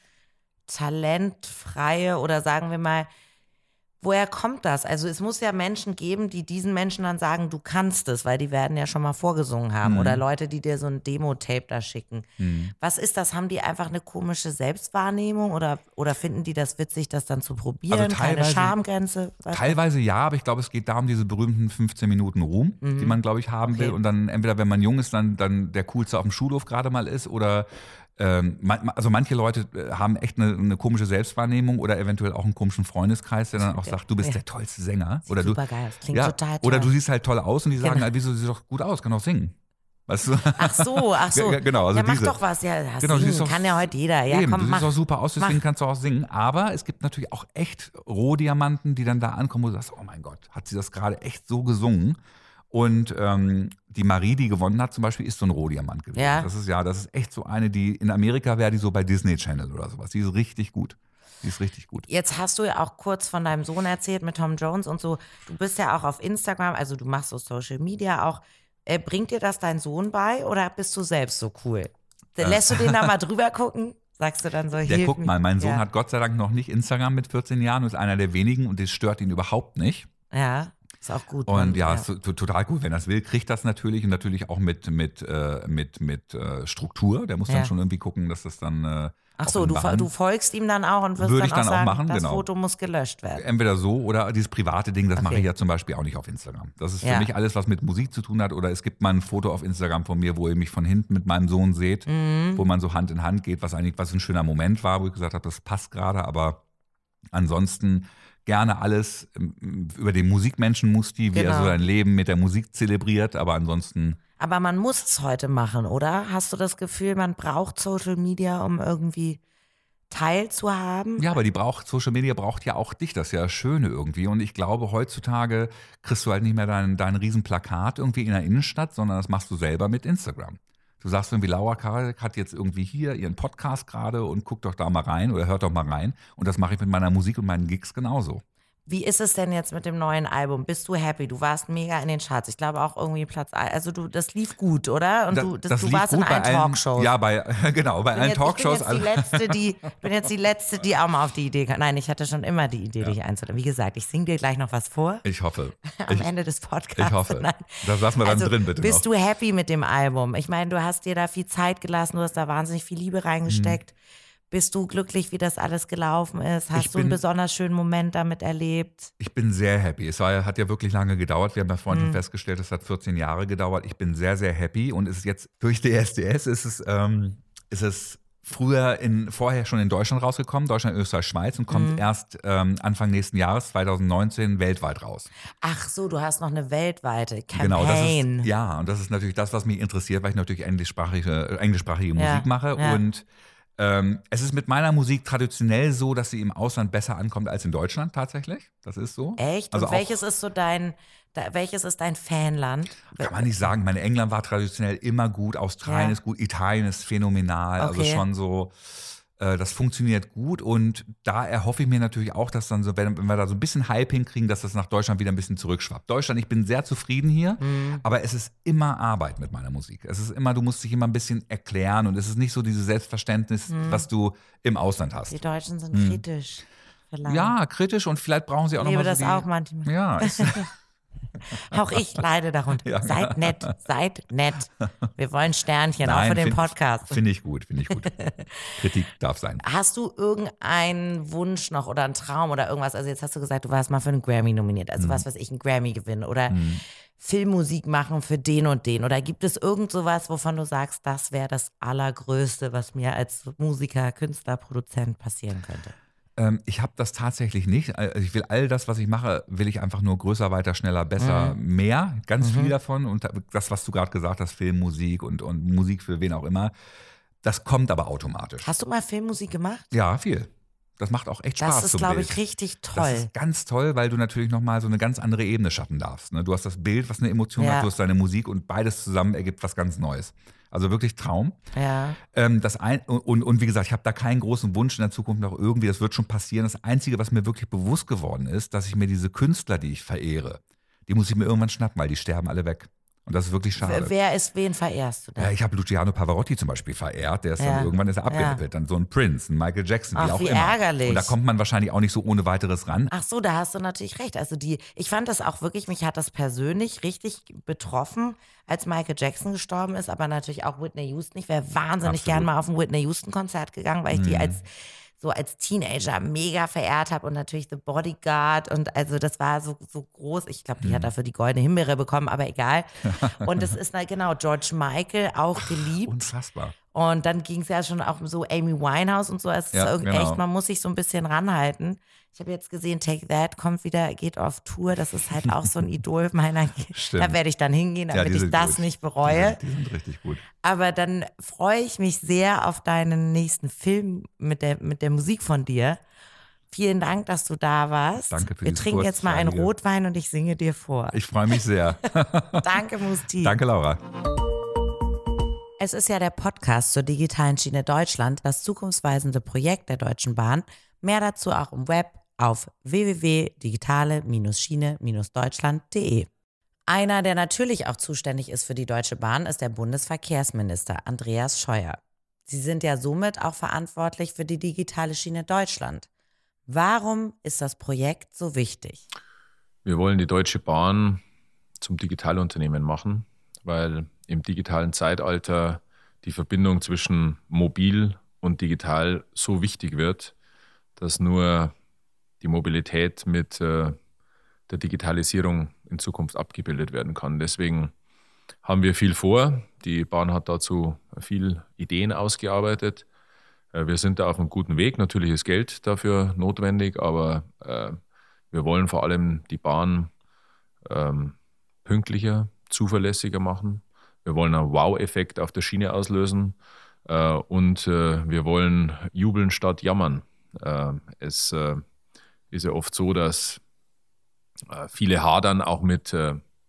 talentfreie oder sagen wir mal, woher kommt das? Also es muss ja Menschen geben, die diesen Menschen dann sagen, du kannst es, weil die werden ja schon mal vorgesungen haben. Mhm. Oder Leute, die dir so ein Demo-Tape da schicken. Mhm. Was ist das? Haben die einfach eine komische Selbstwahrnehmung oder, oder finden die das witzig, das dann zu probieren? Also Keine teilweise- Schamgrenze? Weißt du? Teilweise ja, aber ich glaube, es geht darum, diese berühmten fünfzehn Minuten Ruhm, die man, glaube ich, haben Okay. will. Und dann entweder, wenn man jung ist, dann, dann der Coolste auf dem Schulhof gerade mal ist oder ähm, man- also manche Leute äh, haben echt eine, eine komische Selbstwahrnehmung oder eventuell auch einen komischen Freundeskreis, der dann auch sagt, du bist Ja. der tollste Sänger. Sieht Oder du, super geil aus. Klingt ja, total toll. oder du siehst halt toll aus und die sagen, Genau. halt, wieso siehst du doch gut aus, kann auch singen. Weißt du? Ach so, ach so. Ja, genau, also ja, mach diese- doch was. Ja, das Genau, du singen siehst doch- kann ja heute jeder. Ja, Eben, komm, du mach. siehst auch super aus, deswegen mach. kannst du auch singen. Aber es gibt natürlich auch echt Rohdiamanten, die dann da ankommen, wo du sagst, oh mein Gott, hat sie das gerade echt so gesungen? Und ähm, die Marie, die gewonnen hat zum Beispiel, ist so ein Rohdiamant gewesen. Ja. Das ist ja, das ist echt so eine, die in Amerika wäre die so bei Disney Channel oder sowas. Die ist richtig gut. Die ist richtig gut. Jetzt hast du ja auch kurz von deinem Sohn erzählt mit Tom Jones und so. Du bist ja auch auf Instagram, also du machst so Social Media auch. Äh, bringt dir das dein Sohn bei oder bist du selbst so cool? Lässt du den da mal drüber gucken? Sagst du dann so, Der hilf guckt mir. mal, mein Sohn ja. hat Gott sei Dank noch nicht Instagram mit vierzehn Jahren und ist einer der wenigen und das stört ihn überhaupt nicht. Ja, ist auch gut. Und Mann. ja, ist to- total gut, wenn er es will, kriegt das natürlich und natürlich auch mit, mit, äh, mit, mit äh, Struktur. Der muss Ja. dann schon irgendwie gucken, dass das dann äh, Ach auch so, in du, Bahn- du folgst ihm dann auch und wirst Würde dann, ich dann auch auch sagen, machen, das genau. Foto muss gelöscht werden. Entweder so oder dieses private Ding, das Okay. mache ich ja zum Beispiel auch nicht auf Instagram. Das ist für Ja. mich alles, was mit Musik zu tun hat. Oder es gibt mal ein Foto auf Instagram von mir, wo ihr mich von hinten mit meinem Sohn seht, Mhm. wo man so Hand in Hand geht, was eigentlich was ein schöner Moment war, wo ich gesagt habe, das passt gerade, aber ansonsten gerne alles ähm, über den Musikmenschen Musti, wie er Genau. so sein Leben mit der Musik zelebriert, aber ansonsten Aber man muss es heute machen, oder? Hast du das Gefühl, man braucht Social Media, um irgendwie teilzuhaben? ja, aber die braucht, Social Media braucht ja auch dich, das ist ja das Schöne irgendwie. Und ich glaube, heutzutage kriegst du halt nicht mehr dein, dein Riesenplakat irgendwie in der Innenstadt, sondern das machst du selber mit Instagram. Du sagst irgendwie, Laura Karasek hat jetzt irgendwie hier ihren Podcast gerade und guckt doch da mal rein oder hört doch mal rein. Und das mache ich mit meiner Musik und meinen Gigs genauso. Wie ist es denn jetzt mit dem neuen Album? Bist du happy? Du warst mega in den Charts. Ich glaube auch irgendwie Platz eins. Also du, das lief gut, oder? Und das, du, das, das du warst in allen Talkshows. Ja, bei, genau, bei allen jetzt, Talkshows. Ich bin jetzt, die letzte, die, bin jetzt die Letzte, die auch mal auf die Idee kam. Nein, ich hatte schon immer die Idee, ja. dich einzuladen. Wie gesagt, ich singe dir gleich noch was vor. Ich hoffe. Am ich, Ende des Podcasts. Ich hoffe. Nein. Das lassen wir dann also, drin, bitte Bist noch. du happy mit dem Album? Ich meine, du hast dir da viel Zeit gelassen, du hast da wahnsinnig viel Liebe reingesteckt. Hm. Bist du glücklich, wie das alles gelaufen ist? Hast ich du bin, einen besonders schönen Moment damit erlebt? Ich bin sehr happy. Es war, hat ja wirklich lange gedauert. Wir haben ja vorhin Mhm. schon festgestellt, es hat vierzehn Jahre gedauert. Ich bin sehr, sehr happy und es ist jetzt durch D S D S ist es, ähm, ist es früher in, vorher schon in Deutschland rausgekommen, Deutschland, Österreich, Schweiz und kommt mhm. erst ähm, Anfang nächsten Jahres, zwanzig neunzehn, weltweit raus. Ach so, du hast noch eine weltweite Campaign. Genau, das ist, ja, und das ist natürlich das, was mich interessiert, weil ich natürlich englischsprachige, englischsprachige ja, Musik mache ja. und Ähm, es ist mit meiner Musik traditionell so, dass sie im Ausland besser ankommt als in Deutschland tatsächlich. Das ist so. Echt? Also und welches ist so dein, da, welches ist dein Fanland? Kann man nicht sagen. Meine England war traditionell immer gut, Australien ja. ist gut, Italien ist phänomenal. Okay. Also schon so, äh, das funktioniert gut und da erhoffe ich mir natürlich auch, dass dann so, wenn, wenn wir da so ein bisschen Hype hinkriegen, dass das nach Deutschland wieder ein bisschen zurückschwappt. Deutschland, ich bin sehr zufrieden hier, mhm. aber es ist immer Arbeit mit meiner Musik. Es ist immer, du musst dich immer ein bisschen erklären und es ist nicht so dieses Selbstverständnis, mhm. was du im Ausland hast. Die Deutschen sind mhm. kritisch. Vielleicht. Ja, kritisch und vielleicht brauchen sie auch noch mal so das die, auch manchmal. Ja, ist, auch ich leide darunter. Ja, seid nett, seid nett. Wir wollen Sternchen, Nein, auch für den find, Podcast. Finde ich gut, finde ich gut. Kritik darf sein. Hast du irgendeinen Wunsch noch oder einen Traum oder irgendwas? Also jetzt hast du gesagt, du warst mal für einen Grammy nominiert. Also mhm. was weiß ich, einen Grammy gewinnen oder mhm. Filmmusik machen für den und den. Oder gibt es irgend sowas, wovon du sagst, das wäre das Allergrößte, was mir als Musiker, Künstler, Produzent passieren könnte? Ich habe das tatsächlich nicht. Also ich will all das, was ich mache, will ich einfach nur größer, weiter, schneller, besser, mhm. mehr. Ganz mhm. viel davon. Und das, was du gerade gesagt hast, Filmmusik und, und Musik für wen auch immer, das kommt aber automatisch. Hast du mal Filmmusik gemacht? Ja, viel. Das macht auch echt Spaß. Das ist, glaube ich, richtig toll. Das ist ganz toll, weil du natürlich nochmal so eine ganz andere Ebene schaffen darfst. Du hast das Bild, was eine Emotion ja. hat, du hast deine Musik und beides zusammen ergibt was ganz Neues. Also wirklich Traum. Ja. Ähm, das ein, und, und wie gesagt, ich habe da keinen großen Wunsch in der Zukunft noch irgendwie, das wird schon passieren. Das Einzige, was mir wirklich bewusst geworden ist, dass ich mir diese Künstler, die ich verehre, die muss ich mir irgendwann schnappen, weil die sterben alle weg. Und das ist wirklich schade. Wer ist, wen verehrst du denn? Ja, ich habe Luciano Pavarotti zum Beispiel verehrt, der ist ja. dann irgendwann ist er abgehippelt. Ja. Dann so ein Prince, ein Michael Jackson, Ach, wie auch wie immer. Ärgerlich. Und da kommt man wahrscheinlich auch nicht so ohne weiteres ran. Ach so, da hast du natürlich recht. Also die, ich fand das auch wirklich, mich hat das persönlich richtig betroffen, als Michael Jackson gestorben ist, aber natürlich auch Whitney Houston. Ich wäre wahnsinnig Absolut. gern mal auf ein Whitney Houston Konzert gegangen, weil ich mhm. die als so als Teenager mega verehrt habe und natürlich The Bodyguard und also das war so, so groß. Ich glaube, die mhm. hat dafür die goldene Himbeere bekommen, aber egal. Und es ist, na genau, George Michael auch geliebt. Unfassbar. Und dann ging es ja schon auch um so Amy Winehouse und so. Es ist ja, echt, genau. man muss sich so ein bisschen ranhalten. Ich habe jetzt gesehen, Take That kommt wieder, geht auf Tour. Das ist halt auch so ein Idol meiner. Stimmt. Da werde ich dann hingehen, damit ja, ich das gut. nicht bereue. Die sind, die sind richtig gut. Aber dann freue ich mich sehr auf deinen nächsten Film mit der, mit der Musik von dir. Vielen Dank, dass du da warst. Danke für Wir die trinken jetzt mal einen Rotwein und ich singe dir vor. Ich freue mich sehr. Danke, Musti. Danke, Laura. Es ist ja der Podcast zur digitalen Schiene Deutschland, das zukunftsweisende Projekt der Deutschen Bahn. Mehr dazu auch im Web auf w w w punkt digitale Schiene Deutschland punkt de. Einer, der natürlich auch zuständig ist für die Deutsche Bahn, ist der Bundesverkehrsminister Andreas Scheuer. Sie sind ja somit auch verantwortlich für die digitale Schiene Deutschland. Warum ist das Projekt so wichtig? Wir wollen die Deutsche Bahn zum Digitalunternehmen machen, weil im digitalen Zeitalter die Verbindung zwischen mobil und digital so wichtig wird, dass nur die Mobilität mit äh, der Digitalisierung in Zukunft abgebildet werden kann. Deswegen haben wir viel vor. Die Bahn hat dazu viel Ideen ausgearbeitet. Äh, wir sind da auf einem guten Weg. Natürlich ist Geld dafür notwendig, aber äh, wir wollen vor allem die Bahn ähm, pünktlicher, zuverlässiger machen. Wir wollen einen Wow-Effekt auf der Schiene auslösen äh, und äh, wir wollen jubeln statt jammern. Äh, es äh, ist ja oft so, dass äh, viele hadern auch mit äh,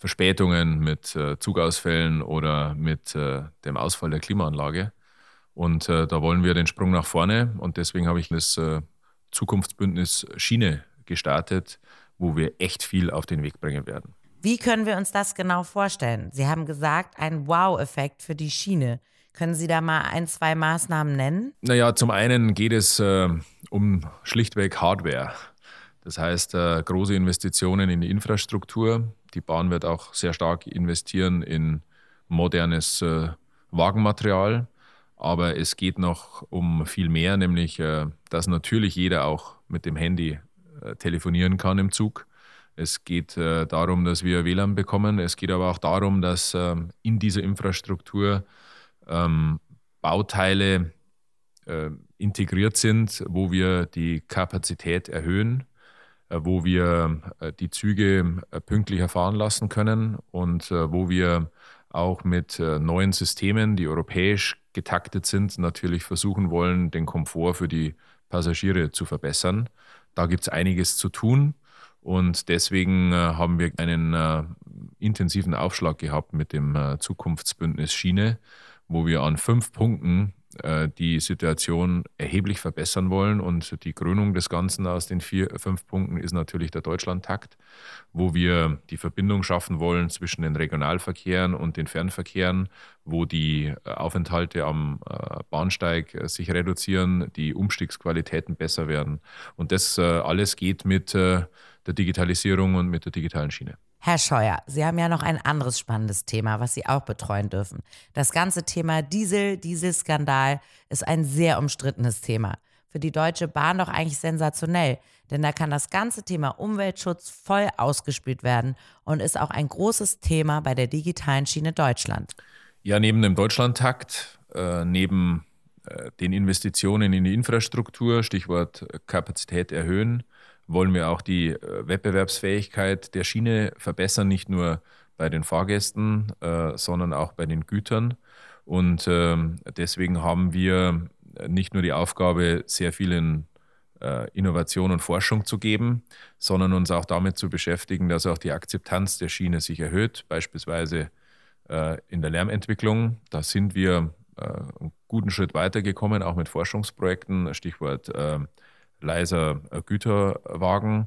Verspätungen, mit äh, Zugausfällen oder mit äh, dem Ausfall der Klimaanlage. Und äh, da wollen wir den Sprung nach vorne. Und deswegen habe ich das äh, Zukunftsbündnis Schiene gestartet, wo wir echt viel auf den Weg bringen werden. Wie können wir uns das genau vorstellen? Sie haben gesagt, ein Wow-Effekt für die Schiene. Können Sie da mal ein, zwei Maßnahmen nennen? Naja, zum einen geht es äh, um schlichtweg Hardware. Das heißt, äh, große Investitionen in die Infrastruktur. Die Bahn wird auch sehr stark investieren in modernes äh, Wagenmaterial. Aber es geht noch um viel mehr, nämlich, äh, dass natürlich jeder auch mit dem Handy äh, telefonieren kann im Zug. Es geht äh, darum, dass wir W L A N bekommen. Es geht aber auch darum, dass ähm, in dieser Infrastruktur ähm, Bauteile äh, integriert sind, wo wir die Kapazität erhöhen, äh, wo wir äh, die Züge äh, pünktlicher fahren lassen können und äh, wo wir auch mit äh, neuen Systemen, die europäisch getaktet sind, natürlich versuchen wollen, den Komfort für die Passagiere zu verbessern. Da gibt es einiges zu tun. Und deswegen äh, haben wir einen äh, intensiven Aufschlag gehabt mit dem äh, Zukunftsbündnis Schiene, wo wir an fünf Punkten äh, die Situation erheblich verbessern wollen. Und die Krönung des Ganzen aus den vier, fünf Punkten ist natürlich der Deutschlandtakt, wo wir die Verbindung schaffen wollen zwischen den Regionalverkehren und den Fernverkehren, wo die äh, Aufenthalte am äh, Bahnsteig äh, sich reduzieren, die Umstiegsqualitäten besser werden. Und das äh, alles geht mit äh, der Digitalisierung und mit der digitalen Schiene. Herr Scheuer, Sie haben ja noch ein anderes spannendes Thema, was Sie auch betreuen dürfen. Das ganze Thema Diesel, Dieselskandal ist ein sehr umstrittenes Thema. Für die Deutsche Bahn doch eigentlich sensationell, denn da kann das ganze Thema Umweltschutz voll ausgespielt werden und ist auch ein großes Thema bei der digitalen Schiene Deutschland. Ja, neben dem Deutschlandtakt, äh, neben äh, den Investitionen in die Infrastruktur, Stichwort Kapazität erhöhen, wollen wir auch die äh, Wettbewerbsfähigkeit der Schiene verbessern, nicht nur bei den Fahrgästen, äh, sondern auch bei den Gütern. Und ähm, deswegen haben wir nicht nur die Aufgabe, sehr viel in äh, Innovation und Forschung zu geben, sondern uns auch damit zu beschäftigen, dass auch die Akzeptanz der Schiene sich erhöht, beispielsweise äh, in der Lärmentwicklung. Da sind wir äh, einen guten Schritt weitergekommen, auch mit Forschungsprojekten, Stichwort äh, leiser Güterwagen.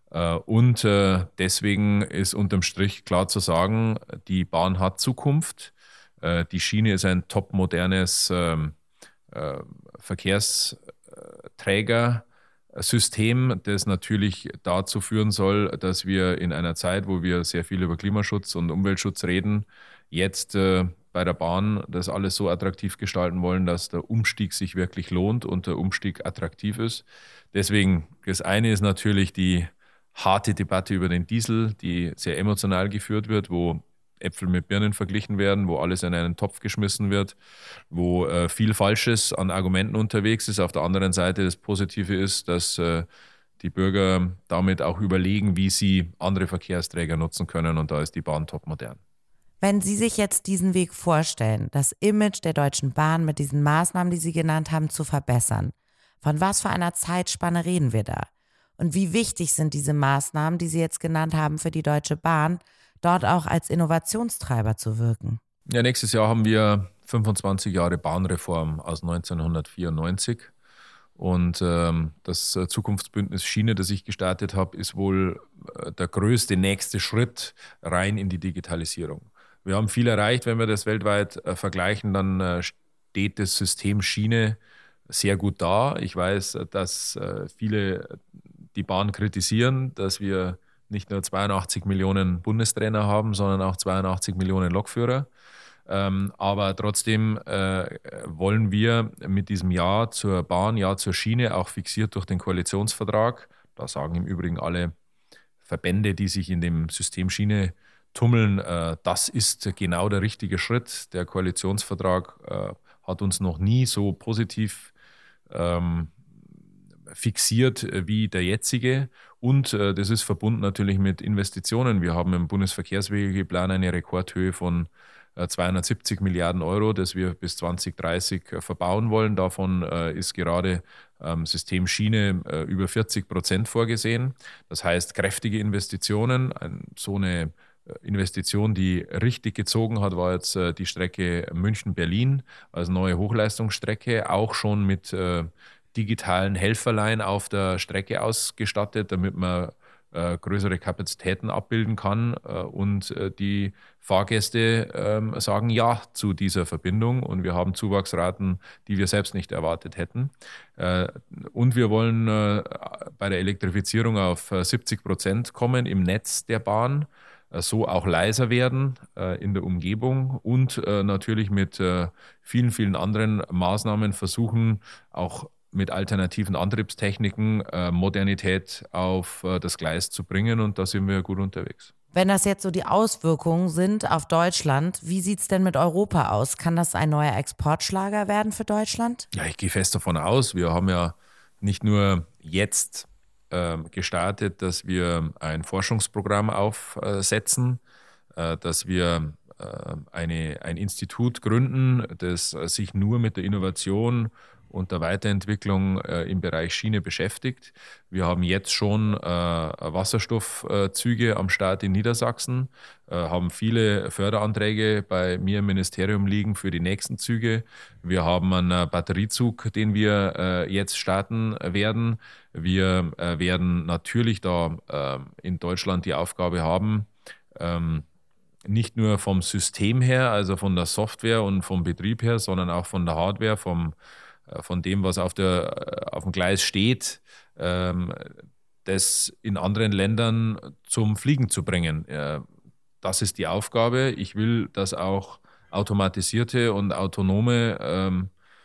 Und deswegen ist unterm Strich klar zu sagen, die Bahn hat Zukunft. Die Schiene ist ein topmodernes Verkehrsträgersystem, das natürlich dazu führen soll, dass wir in einer Zeit, wo wir sehr viel über Klimaschutz und Umweltschutz reden, jetzt bei der Bahn das alles so attraktiv gestalten wollen, dass der Umstieg sich wirklich lohnt und der Umstieg attraktiv ist. Deswegen, das eine ist natürlich die harte Debatte über den Diesel, die sehr emotional geführt wird, wo Äpfel mit Birnen verglichen werden, wo alles in einen Topf geschmissen wird, wo äh, viel Falsches an Argumenten unterwegs ist. Auf der anderen Seite das Positive ist, dass äh, die Bürger damit auch überlegen, wie sie andere Verkehrsträger nutzen können, und da ist die Bahn topmodern. Wenn Sie sich jetzt diesen Weg vorstellen, das Image der Deutschen Bahn mit diesen Maßnahmen, die Sie genannt haben, zu verbessern, von was für einer Zeitspanne reden wir da? Und wie wichtig sind diese Maßnahmen, die Sie jetzt genannt haben, für die Deutsche Bahn, dort auch als Innovationstreiber zu wirken? Ja, nächstes Jahr haben wir fünfundzwanzig Jahre Bahnreform aus neunzehnhundertvierundneunzig. Und ähm, das Zukunftsbündnis Schiene, das ich gestartet habe, ist wohl äh, der größte nächste Schritt rein in die Digitalisierung. Wir haben viel erreicht. Wenn wir das weltweit äh, vergleichen, dann äh, steht das System Schiene sehr gut da. Ich weiß, dass äh, viele die Bahn kritisieren, dass wir nicht nur zweiundachtzig Millionen Bundestrainer haben, sondern auch zweiundachtzig Millionen Lokführer. Ähm, aber trotzdem äh, wollen wir mit diesem Ja zur Bahn, Ja zur Schiene, auch fixiert durch den Koalitionsvertrag, da sagen im Übrigen alle Verbände, die sich in dem System Schiene tummeln, äh, das ist genau der richtige Schritt. Der Koalitionsvertrag äh, hat uns noch nie so positiv ähm, fixiert wie der jetzige, und äh, das ist verbunden natürlich mit Investitionen. Wir haben im Bundesverkehrswegeplan eine Rekordhöhe von äh, zweihundertsiebzig Milliarden Euro, das wir bis zwanzig dreißig äh, verbauen wollen. Davon äh, ist gerade ähm, System Schiene äh, über vierzig Prozent vorgesehen. Das heißt, kräftige Investitionen, ein, so eine Investition, die richtig gezogen hat, war jetzt äh, die Strecke München-Berlin als neue Hochleistungsstrecke, auch schon mit äh, digitalen Helferlein auf der Strecke ausgestattet, damit man äh, größere Kapazitäten abbilden kann äh, und äh, die Fahrgäste äh, sagen Ja zu dieser Verbindung und wir haben Zuwachsraten, die wir selbst nicht erwartet hätten. Äh, und wir wollen äh, bei der Elektrifizierung auf äh, siebzig Prozent kommen im Netz der Bahn, äh, so auch leiser werden äh, in der Umgebung und äh, natürlich mit äh, vielen, vielen anderen Maßnahmen versuchen, auch mit alternativen Antriebstechniken äh, Modernität auf äh, das Gleis zu bringen und da sind wir gut unterwegs. Wenn das jetzt so die Auswirkungen sind auf Deutschland, wie sieht es denn mit Europa aus? Kann das ein neuer Exportschlager werden für Deutschland? Ja, ich gehe fest davon aus. Wir haben ja nicht nur jetzt äh, gestartet, dass wir ein Forschungsprogramm aufsetzen, äh, dass wir äh, eine, ein Institut gründen, das sich nur mit der Innovation und der Weiterentwicklung äh, im Bereich Schiene beschäftigt. Wir haben jetzt schon äh, Wasserstoffzüge am Start in Niedersachsen, äh, haben viele Förderanträge bei mir im Ministerium liegen für die nächsten Züge. Wir haben einen Batteriezug, den wir äh, jetzt starten werden. Wir äh, werden natürlich da äh, in Deutschland die Aufgabe haben, ähm, nicht nur vom System her, also von der Software und vom Betrieb her, sondern auch von der Hardware, vom von dem, was auf, der, auf dem Gleis steht, ähm, das in anderen Ländern zum Fliegen zu bringen. Äh, das ist die Aufgabe. Ich will, dass auch automatisierte und autonome ähm,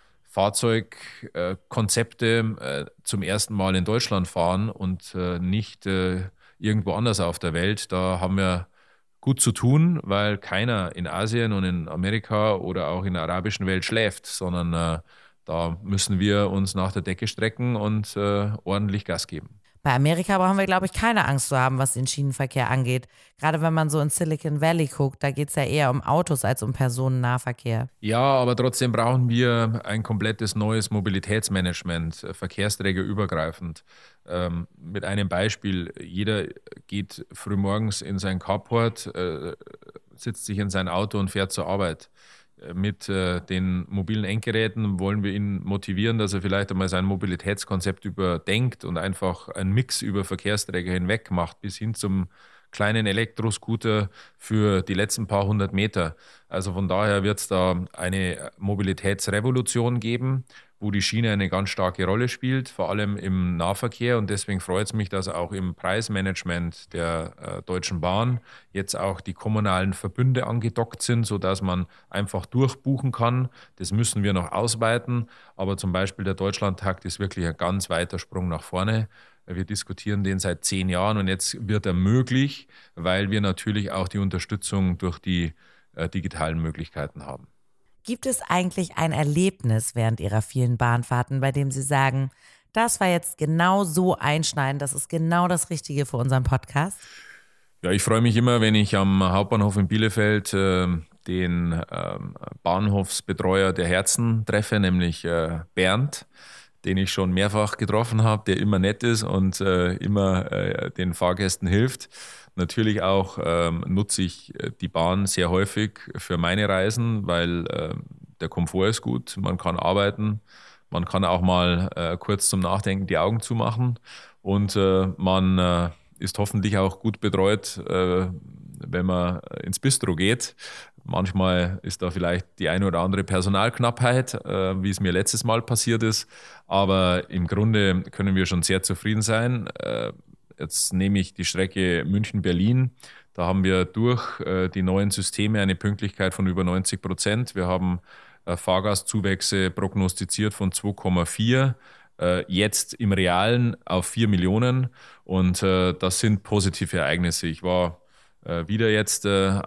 Fahrzeugkonzepte äh, zum ersten Mal in Deutschland fahren und äh, nicht äh, irgendwo anders auf der Welt. Da haben wir gut zu tun, weil keiner in Asien und in Amerika oder auch in der arabischen Welt schläft, sondern äh, da müssen wir uns nach der Decke strecken und äh, ordentlich Gas geben. Bei Amerika brauchen wir, glaube ich, keine Angst zu haben, was den Schienenverkehr angeht. Gerade wenn man so in Silicon Valley guckt, da geht es ja eher um Autos als um Personennahverkehr. Ja, aber trotzdem brauchen wir ein komplettes neues Mobilitätsmanagement, verkehrsträgerübergreifend. Ähm, mit einem Beispiel, jeder geht frühmorgens in sein Carport, äh, sitzt sich in sein Auto und fährt zur Arbeit. Mit äh, den mobilen Endgeräten wollen wir ihn motivieren, dass er vielleicht einmal sein Mobilitätskonzept überdenkt und einfach einen Mix über Verkehrsträger hinweg macht, bis hin zum kleinen Elektroscooter für die letzten paar hundert Meter. Also von daher wird es da eine Mobilitätsrevolution geben, wo die Schiene eine ganz starke Rolle spielt, vor allem im Nahverkehr. Und deswegen freut es mich, dass auch im Preismanagement der äh, Deutschen Bahn jetzt auch die kommunalen Verbünde angedockt sind, sodass man einfach durchbuchen kann. Das müssen wir noch ausweiten. Aber zum Beispiel der Deutschlandtakt ist wirklich ein ganz weiter Sprung nach vorne. Wir diskutieren den seit zehn Jahren und jetzt wird er möglich, weil wir natürlich auch die Unterstützung durch die äh, digitalen Möglichkeiten haben. Gibt es eigentlich ein Erlebnis während Ihrer vielen Bahnfahrten, bei dem Sie sagen, das war jetzt genau so einschneidend, das ist genau das Richtige für unseren Podcast? Ja, ich freue mich immer, wenn ich am Hauptbahnhof in Bielefeld äh, den äh, Bahnhofsbetreuer der Herzen treffe, nämlich äh, Bernd, den ich schon mehrfach getroffen habe, der immer nett ist und äh, immer äh, den Fahrgästen hilft. Natürlich auch ähm, nutze ich die Bahn sehr häufig für meine Reisen, weil äh, der Komfort ist gut, man kann arbeiten, man kann auch mal äh, kurz zum Nachdenken die Augen zumachen und äh, man äh, ist hoffentlich auch gut betreut, äh, wenn man ins Bistro geht. Manchmal ist da vielleicht die eine oder andere Personalknappheit, äh, wie es mir letztes Mal passiert ist, aber im Grunde können wir schon sehr zufrieden sein. Äh, Jetzt nehme ich die Strecke München-Berlin. Da haben wir durch äh, die neuen Systeme eine Pünktlichkeit von über neunzig Prozent. Wir haben äh, Fahrgastzuwächse prognostiziert von zwei Komma vier, äh, jetzt im Realen auf vier Millionen. Und äh, das sind positive Ereignisse. Ich war äh, wieder jetzt äh,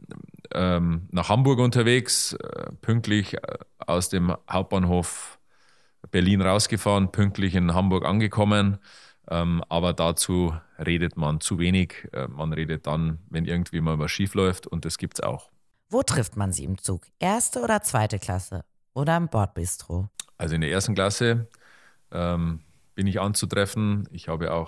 ähm, nach Hamburg unterwegs, äh, pünktlich äh, aus dem Hauptbahnhof Berlin rausgefahren, pünktlich in Hamburg angekommen. Ähm, aber dazu redet man zu wenig. Äh, man redet dann, wenn irgendwie mal was schief läuft und das gibt's auch. Wo trifft man Sie im Zug? Erste oder zweite Klasse? Oder im Bordbistro? Also in der ersten Klasse ähm, bin ich anzutreffen. Ich habe auch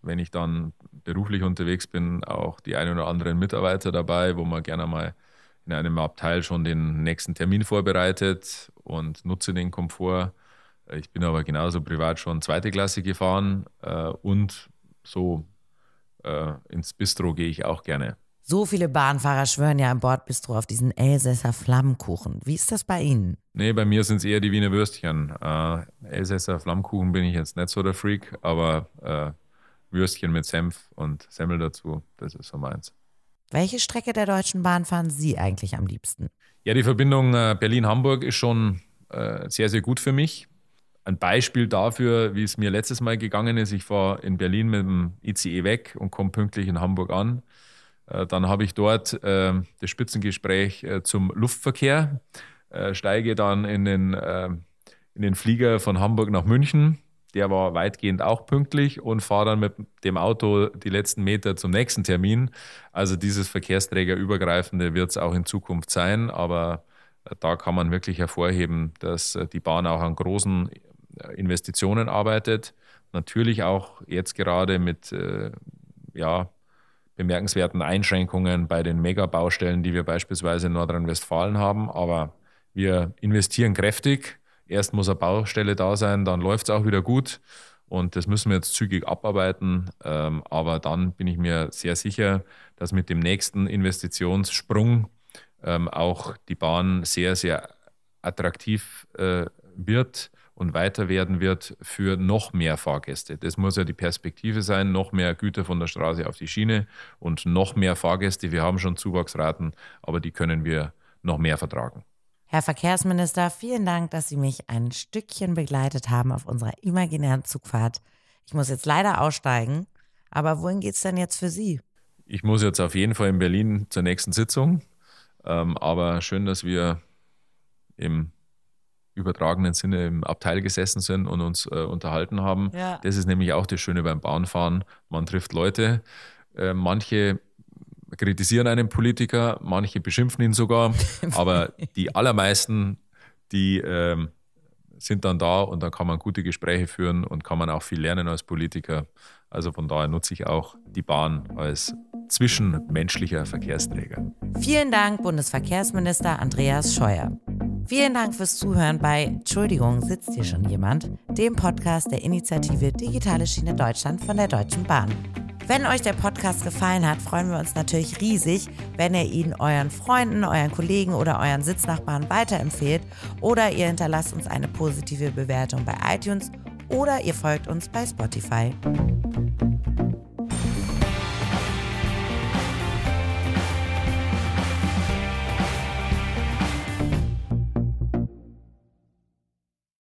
wenn ich dann beruflich unterwegs bin, auch die ein oder anderen Mitarbeiter dabei, wo man gerne mal in einem Abteil schon den nächsten Termin vorbereitet und nutze den Komfort. Ich bin aber genauso privat schon zweite Klasse gefahren äh, und so äh, ins Bistro gehe ich auch gerne. So viele Bahnfahrer schwören ja im Bordbistro auf diesen Elsässer Flammkuchen. Wie ist das bei Ihnen? Nee, bei mir sind es eher die Wiener Würstchen. Äh, Elsässer Flammkuchen bin ich jetzt nicht so der Freak, aber äh, Würstchen mit Senf und Semmel dazu, das ist so meins. Welche Strecke der Deutschen Bahn fahren Sie eigentlich am liebsten? Ja, die Verbindung äh, Berlin-Hamburg ist schon äh, sehr, sehr gut für mich. Ein Beispiel dafür, wie es mir letztes Mal gegangen ist. Ich fahre in Berlin mit dem I C E weg und komme pünktlich in Hamburg an. Dann habe ich dort äh, das Spitzengespräch äh, zum Luftverkehr, äh, steige dann in den, äh, in den Flieger von Hamburg nach München. Der war weitgehend auch pünktlich und fahre dann mit dem Auto die letzten Meter zum nächsten Termin. Also dieses Verkehrsträgerübergreifende wird es auch in Zukunft sein, aber äh, da kann man wirklich hervorheben, dass äh, die Bahn auch an großen Investitionen arbeitet. Natürlich auch jetzt gerade mit äh, ja, bemerkenswerten Einschränkungen bei den Megabaustellen, die wir beispielsweise in Nordrhein-Westfalen haben. Aber wir investieren kräftig. Erst muss eine Baustelle da sein, dann läuft es auch wieder gut. Und das müssen wir jetzt zügig abarbeiten. Aber dann bin ich mir sehr sicher, dass mit dem nächsten Investitionssprung auch die Bahn sehr, sehr attraktiv wird und weiter werden wird für noch mehr Fahrgäste. Das muss ja die Perspektive sein, noch mehr Güter von der Straße auf die Schiene und noch mehr Fahrgäste. Wir haben schon Zuwachsraten, aber die können wir noch mehr vertragen. Herr Verkehrsminister, vielen Dank, dass Sie mich ein Stückchen begleitet haben auf unserer imaginären Zugfahrt. Ich muss jetzt leider aussteigen, aber wohin geht's denn jetzt für Sie? Ich muss jetzt auf jeden Fall in Berlin zur nächsten Sitzung, ähm, aber schön, dass wir im übertragenen Sinne im Abteil gesessen sind und uns äh, unterhalten haben. Ja. Das ist nämlich auch das Schöne beim Bahnfahren. Man trifft Leute. Äh, manche kritisieren einen Politiker, manche beschimpfen ihn sogar, aber die allermeisten, die äh, sind dann da und dann kann man gute Gespräche führen und kann man auch viel lernen als Politiker. Also von daher nutze ich auch die Bahn als zwischenmenschlicher Verkehrsträger. Vielen Dank, Bundesverkehrsminister Andreas Scheuer. Vielen Dank fürs Zuhören bei Entschuldigung, sitzt hier schon jemand? Dem Podcast der Initiative Digitale Schiene Deutschland von der Deutschen Bahn. Wenn euch der Podcast gefallen hat, freuen wir uns natürlich riesig, wenn ihr ihn euren Freunden, euren Kollegen oder euren Sitznachbarn weiterempfehlt oder ihr hinterlasst uns eine positive Bewertung bei iTunes oder ihr folgt uns bei Spotify.